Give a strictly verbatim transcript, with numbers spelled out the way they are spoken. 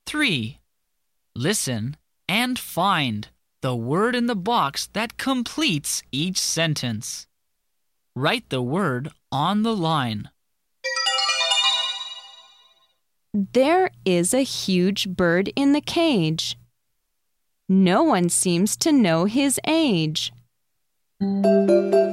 three. Listen and find the word in the box that completes each sentence. Write the word on the line. There is a huge bird in the cage. No one seems to know his age.